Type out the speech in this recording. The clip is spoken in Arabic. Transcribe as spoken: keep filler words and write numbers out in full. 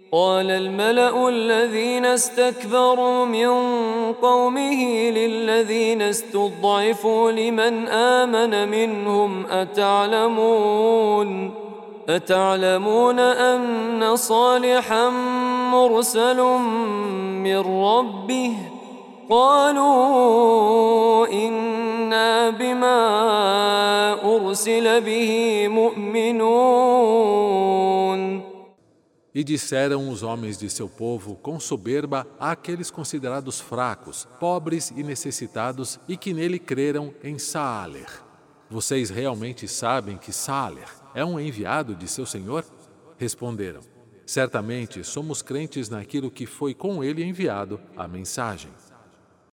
قال الملأ الذين استكبروا من قومه للذين استضعفوا لمن آمن منهم أتعلمون أتعلمون أن صالحا مرسل من ربه قالوا إنا بما أرسل به مؤمنون. E disseram os homens de seu povo com soberba àqueles considerados fracos, pobres e necessitados e que nele creram em Saalih: vocês realmente sabem que Saalih é um enviado de seu Senhor? Responderam: certamente somos crentes naquilo que foi com ele enviado, a mensagem.